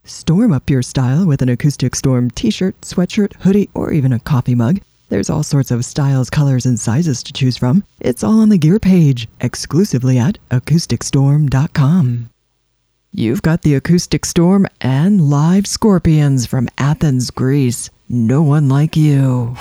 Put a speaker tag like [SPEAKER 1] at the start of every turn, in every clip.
[SPEAKER 1] Storm up your style with an Acoustic Storm t-shirt, sweatshirt, hoodie, or even a coffee mug. There's all sorts of styles, colors, and sizes to choose from. It's all on the gear page, exclusively at acousticstorm.com. You've got the Acoustic Storm and live Scorpions from Athens, Greece. No one like you.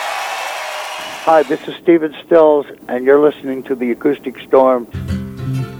[SPEAKER 2] Hi, this is Stephen Stills, and you're listening to the Acoustic Storm.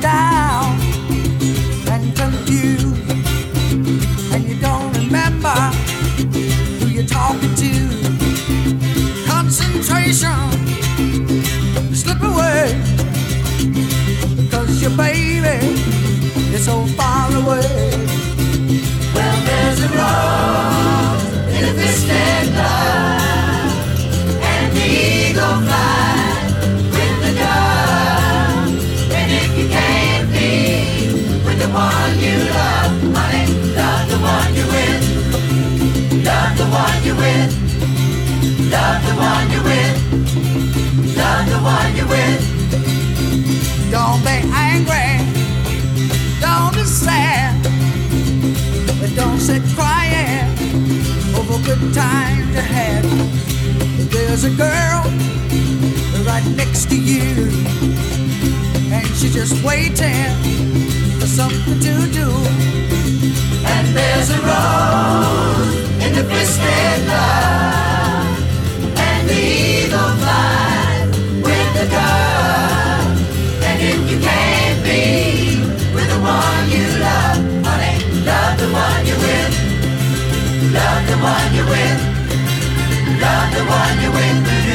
[SPEAKER 2] down and confused, and you don't remember who you're talking to. Concentration slip away because your baby is so far away. Well, there's a rose in a twisted love, and the eagle flies with the dove. And if you can't be with the one you love, honey, love the one you're with. Love the one you're with. Love the one you're with. Love the one you're with. Don't be angry. Don't be sad. But don't sit crying over good times you had. There's a girl right next to you, and she's just waiting for something to do. And there's a rose in the twisted love, and the eagle flies with the dove. And if you can't be with the one you love, honey, love the one you're with. Love the one you're with. Love the one you're with.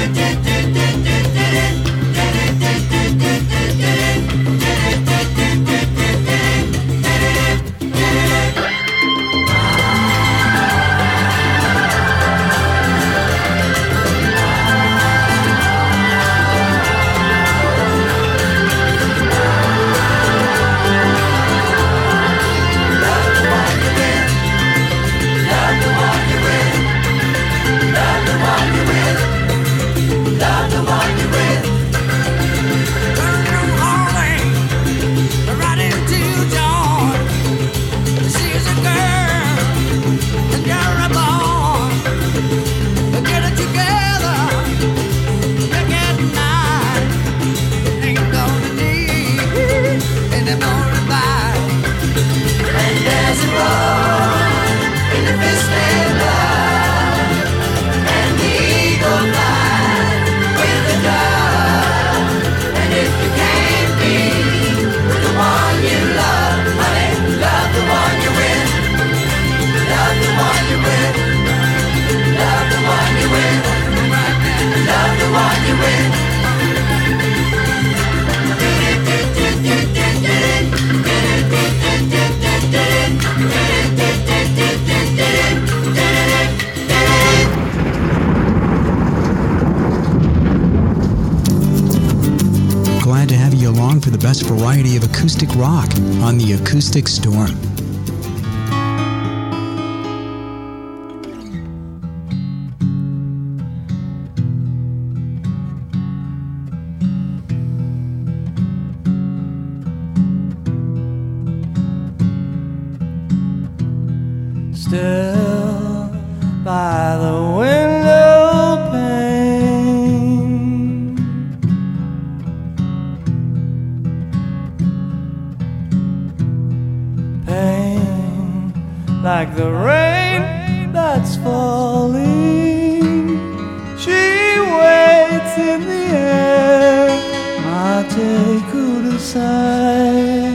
[SPEAKER 3] Glad to have you along for the best variety of acoustic rock on the Acoustic Storm.
[SPEAKER 2] Still by the window pane, pain like the rain that's falling. She waits in the air, I'll take her to side.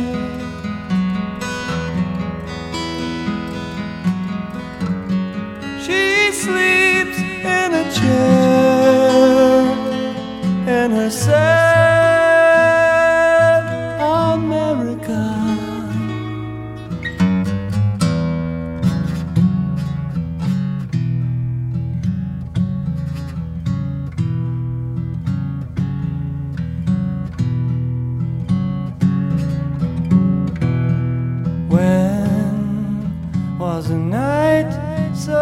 [SPEAKER 2] Sleeps in a chair in her sad America. When was the night so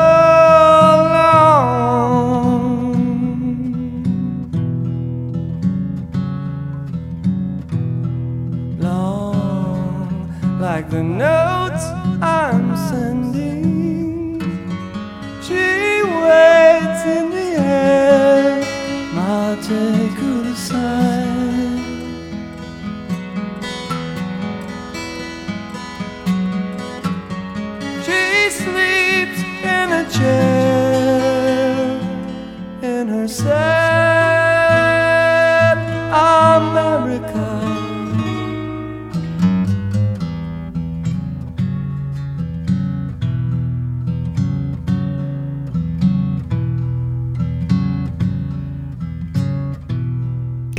[SPEAKER 2] like the notes I'm sending? She waits in the air, I'll take her to side. She sleeps in a chair in her sad America.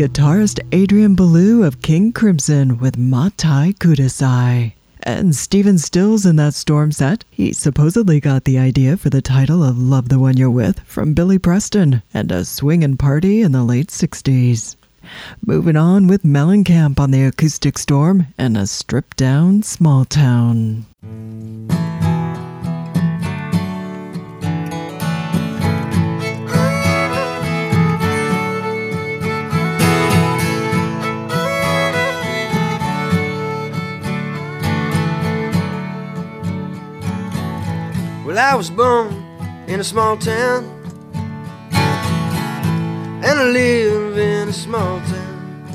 [SPEAKER 1] guitarist Adrian Belew of King Crimson with Matai Kudasai. And Stephen Stills in that Storm set. He supposedly got the idea for the title of Love the One You're With from Billy Preston and a swingin' party in the late 60s. Moving on with Mellencamp on the Acoustic Storm and a stripped down small town.
[SPEAKER 4] Well, I was born in a small town, and I live in a small town.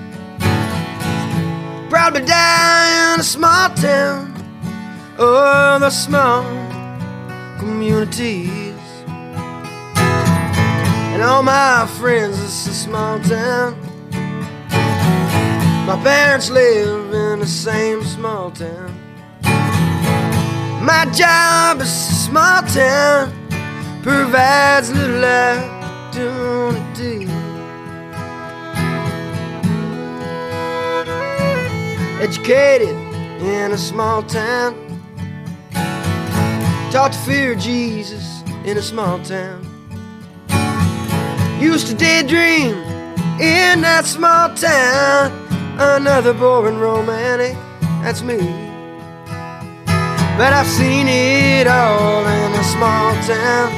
[SPEAKER 4] Probably die in a small town, or the small communities. And all my friends, it's a small town. My parents live in the same small town. My job is a small town, provides little opportunity. Educated in a small town, taught to fear Jesus in a small town. Used to daydream in that small town, another boring romantic, that's me. But I've seen it all in a small town,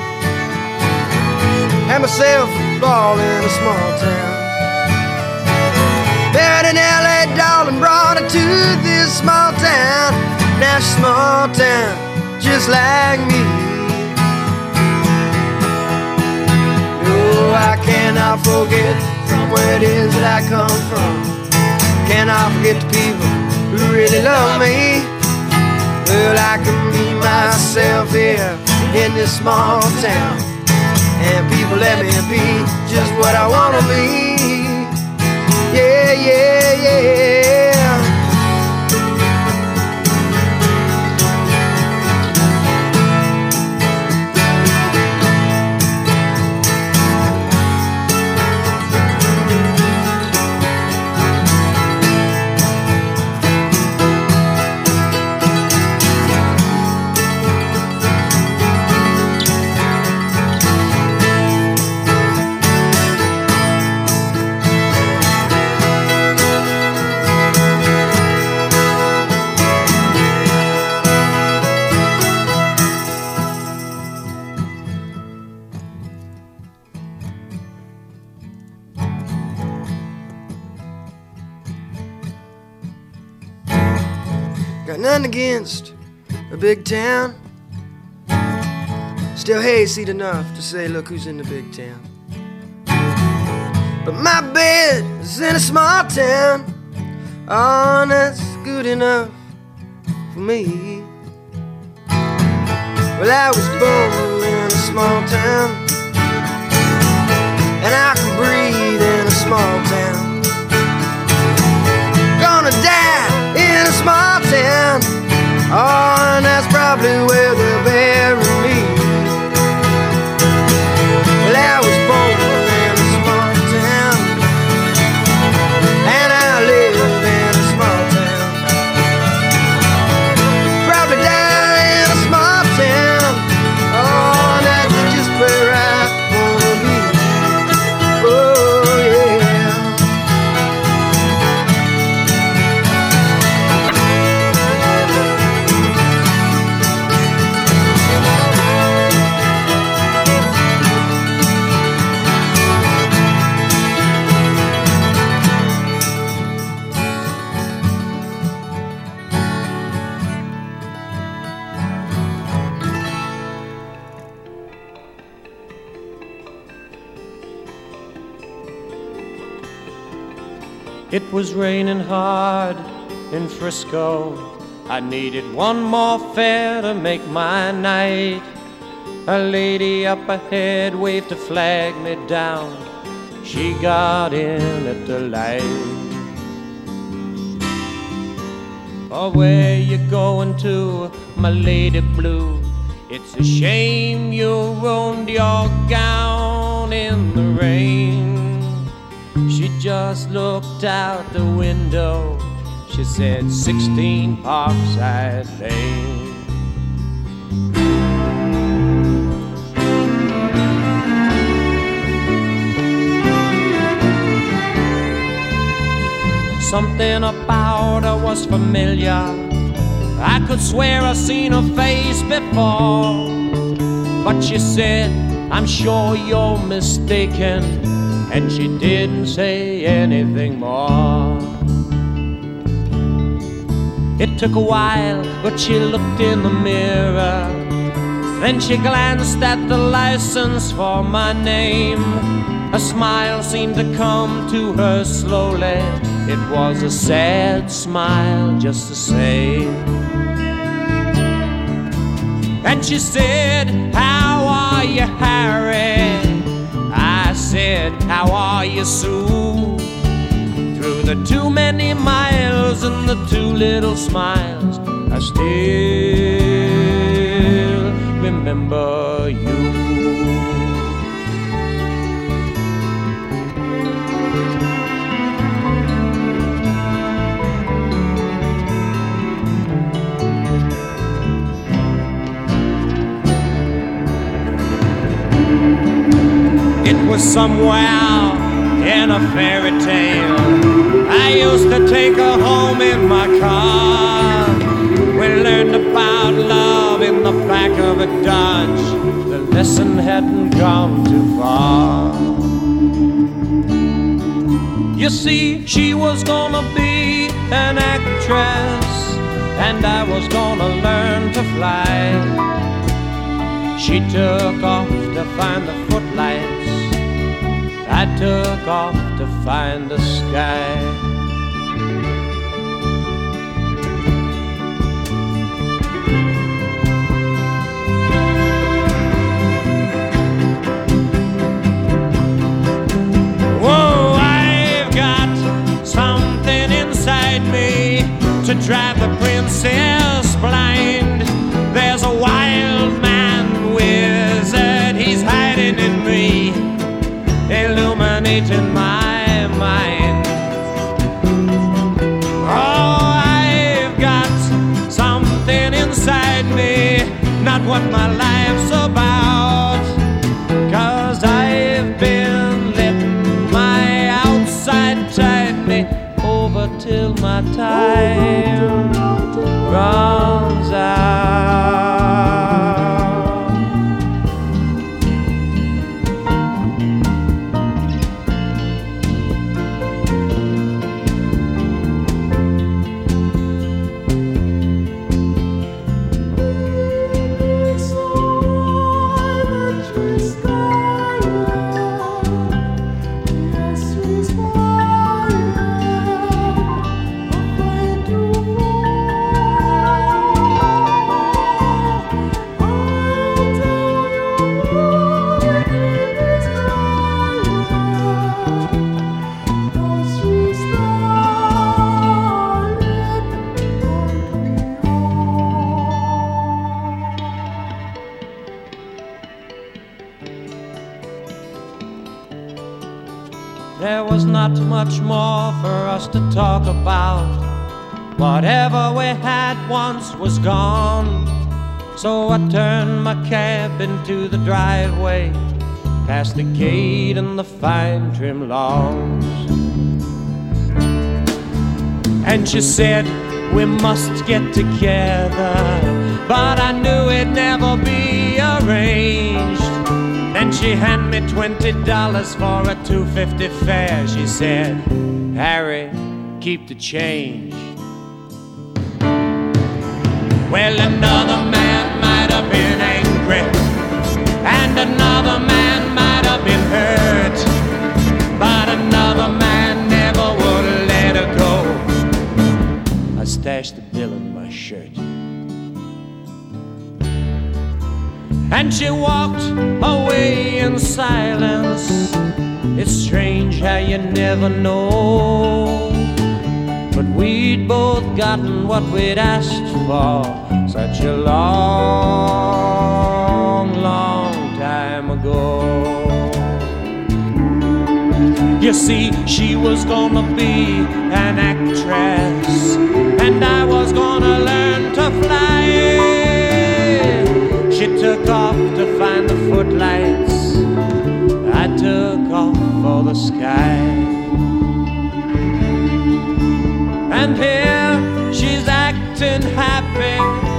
[SPEAKER 4] had myself a ball in a small town. Married in LA doll and brought her to this small town. Now she's a small town, just like me. Oh, I cannot forget from where it is that I come from. Cannot forget the people who really love me. Well, I can be myself here in this small town, and people let me be just what I want to be. Yeah, yeah, yeah. Got nothing against a big town, still hayseed enough to say, look who's in the big town. But my bed is in a small town, oh, and that's good enough for me. Well, I was born in a small town, and I can breathe in a small town. Gonna die in a small town, oh, and that's probably where they'll bury me. Well, I was born in a small town, and I live in a small town. Probably die in a small town, oh, and that's just where I wanna be. Oh, yeah.
[SPEAKER 5] It was raining hard in Frisco. I needed one more fare to make my night. A lady up ahead waved to flag me down. She got in at the light. Oh, where you going to, my lady blue? It's a shame you ruined your gown in the rain. She just looked out the window. She said 16 Parkside Lane. Something about her was familiar. I could swear I'd seen her face before. But she said, I'm sure you're mistaken. And she didn't say anything more. It took a while, but she looked in the mirror. Then she glanced at the license for my name. A smile seemed to come to her slowly. It was a sad smile just the same. And she said, how are you, Harry? I said, how are you, Sue? Through the too many miles and the too little smiles, I still remember you. It was somewhere in a fairy tale. I used to take her home in my car. We learned about love in the back of a Dodge. The lesson hadn't gone too far. You see, she was gonna be an actress, and I was gonna learn to fly. She took off to find the footlights. I took off to find the sky. Whoa, I've got something inside me to drive the princess blind. There's a wild man wizard, he's hiding in me, illuminating my mind. Oh, I've got something inside me, not what my life's about. 'Cause I've been letting my outside tide me over till my time runs out. There was not much more for us to talk about. Whatever we had once was gone. So I turned my cab into the driveway, past the gate and the fine trim lawns. And she said, we must get together, but I knew it'd never be arranged. Then she handed me $20 for a $2.50 fare. She said, Harry, keep the change. Well, another man might have been angry, and another man might have been hurt, but another man never would let her go. I stashed the bill in my shirt. And she walked away in silence. It's strange how you never know, but we'd both gotten what we'd asked for such a long, long time ago. You see, she was gonna be an actress, and I was gonna learn to fly. She took off to find the footlights, I took off for the sky. And here she's acting happy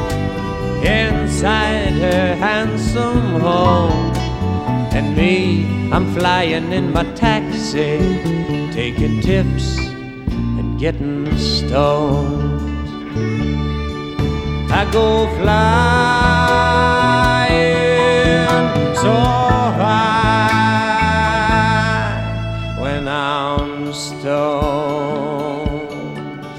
[SPEAKER 5] inside her handsome home. And me, I'm flying in my taxi, taking tips and getting stoned. I go flying so high when I'm stoned.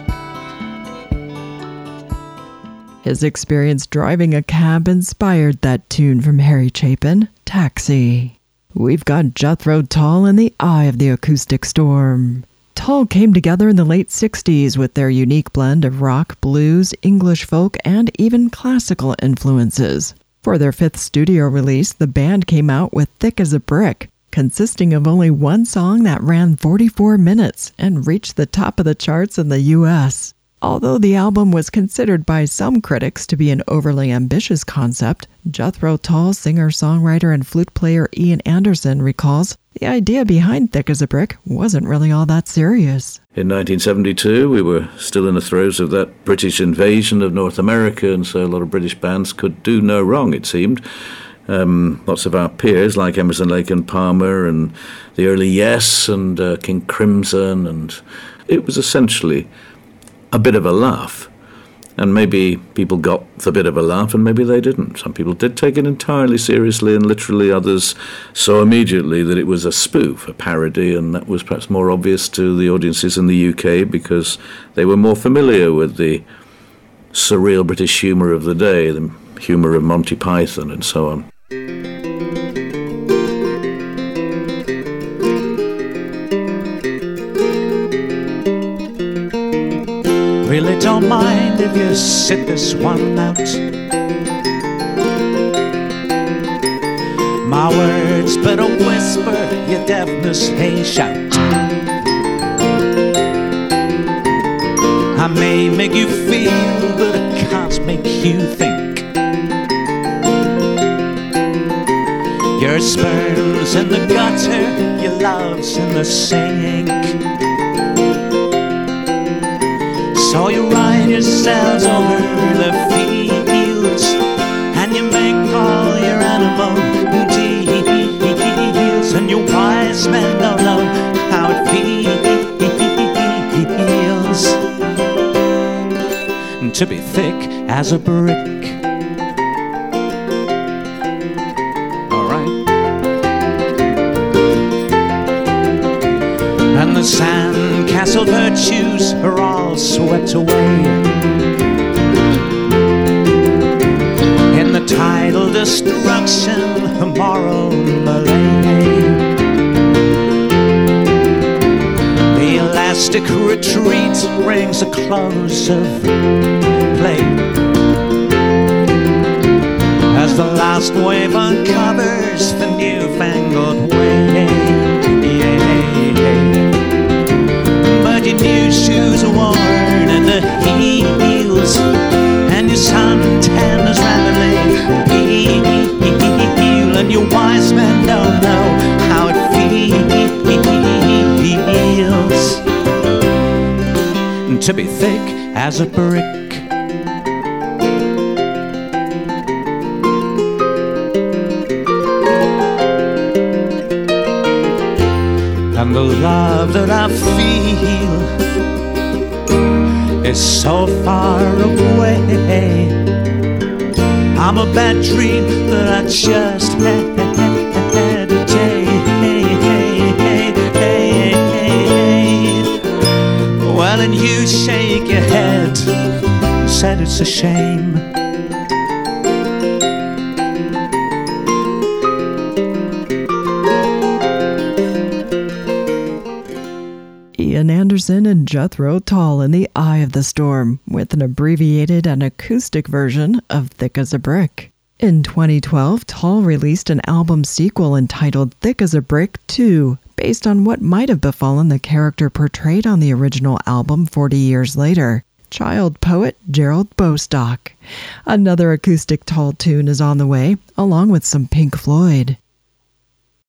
[SPEAKER 1] His experience driving a cab inspired that tune from Harry Chapin, Taxi. We've got Jethro Tull in the eye of the acoustic storm. Tull came together in the late 60s with their unique blend of rock, blues, English folk, and even classical influences. For their 5th studio release, the band came out with Thick as a Brick, consisting of only one song that ran 44 minutes and reached the top of the charts in the U.S. Although the album was considered by some critics to be an overly ambitious concept, Jethro Tull singer-songwriter and flute player Ian Anderson recalls the idea behind Thick as a Brick wasn't really all that serious.
[SPEAKER 6] In 1972, we were still in the throes of that British invasion of North America, and so a lot of British bands could do no wrong, it seemed. Lots of our peers, like Emerson, Lake and Palmer, and the early Yes, and King Crimson, and it was essentially a bit of a laugh. And maybe people got the bit of a laugh and maybe they didn't. Some people did take it entirely seriously, and literally others saw immediately that it was a spoof, a parody, and that was perhaps more obvious to the audiences in the UK because they were more familiar with the surreal British humour of the day, the humour of Monty Python and so on.
[SPEAKER 7] Really don't mind if you sit this one out. My words but a whisper, your deafness, hey shout. I may make you feel, but I can't make you think. Your sperm's in the gutter, your love's in the sink. So you ride yourselves over the fields, and you make all your animal deals, and your wise men don't know how it feels to be thick as a brick. Alright. And the sandcastle virtues are all swept away in the tidal destruction of moral melee. The elastic retreat brings a close of play as the last wave uncovers the newfangled way. But your new shoes are worn at the heels, and your suntan is rapidly healed, and your wise men don't know how it feels to be thick as a brick. And the love that I feel is so far away. I'm a bad dream that I just had today. Well, and you shake your head and said it's a shame.
[SPEAKER 1] Ian Anderson and Jethro Tull in the eye of the storm, with an abbreviated and acoustic version of Thick as a Brick. In 2012, Tull released an album sequel entitled Thick as a Brick 2, based on what might have befallen the character portrayed on the original album 40 years later, child poet Gerald Bostock. Another acoustic tall tune is on the way, along with some Pink Floyd.